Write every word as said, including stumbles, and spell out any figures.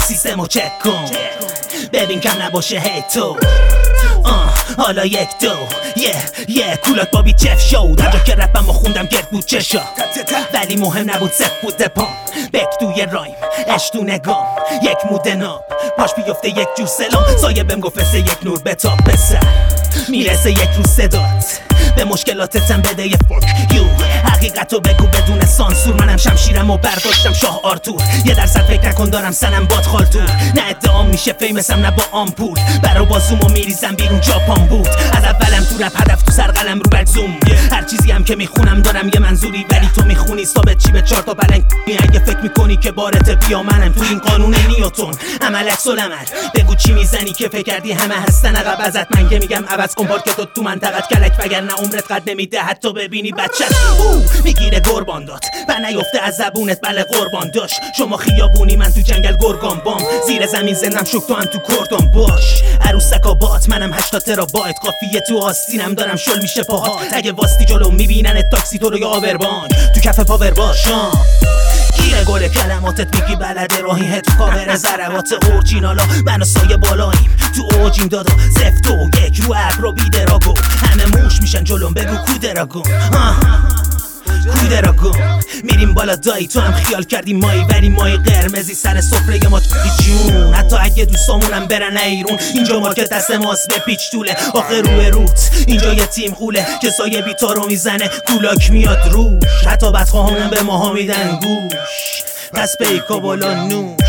سیستمو چک کن ببین کم نباشه هی تو آه حالا یک دو یه یه کولات بابی چف شو در جا که رپم و خوندم گرد بود چشا ولی مهم نبود سفت بود دپام بک توی رایم اش تو نگام یک موده ناب پاش بیفته یک جور سلام سایه بهم گفت مثل یک نور بتاب پسر میرسه یک روز صدات به مشکلاتتم بده یه فوک یو حقیقتو بگو بدون سانسور منم شمشیرم و برداشتم شاه آرتور یه درصد فکر نکن دارم سنم باد خالتور نه ادعام میشه فیمسم نه با آمپول برا بازومو میریزم بیرون جاپان بود از اولم تو رپ هدف تو سر قلم رو بگزوم هر چیزی هم که میخونم دارم یه منظوری ولی تو میخونی ثابت چی به چهار تا پلنگ اگه فکر میکنی که بارت بیا منم تو این قانون نیوتن عمل عکس العمل بگو چی میزنی که فکر کردی همه هستن عقب ازت من که میگم عوض کن پارکتو تو منطقت کلک وگرنه عمرت قد نمیده حتی ببینی بچه‌ت او میگیره قربان داد و نیفته از زبونت بله قربان داشت شما خیابونی من تو جنگل گرگان بام زیر زمین زندم شک تو هم تو کردان باش عروسکا بات منم هشتاد ترابایت قافیه تو آستینم دارم شل میشه پاها اگه واستی جلو میبینن تاکسی تو رو یا آوربانک تو کف پاور باشم گیره گل کلماتت میگی بلده راهی هت کاور ضربات اورجینالا من و سایه بالاییم تو اوجیم دادا زفت و یک رو ابرو بیدراگو همه موش میشن جلوم بگو کودراگون کودراگون میریم بالا دایی تو هم خیال کردی مایی ولی مایی قرمزی سر سفره ما جون حتی اگه دوستامونم برن ایرون اینجا مارکت دست ماست به پیچ طوله آخه روی روت اینجا یه تیم خوله که سایه بیتا رو میزنه کولاک میاد روش حتی بدخواهانم به ماها میدن گوش پس پیکا بالا نوش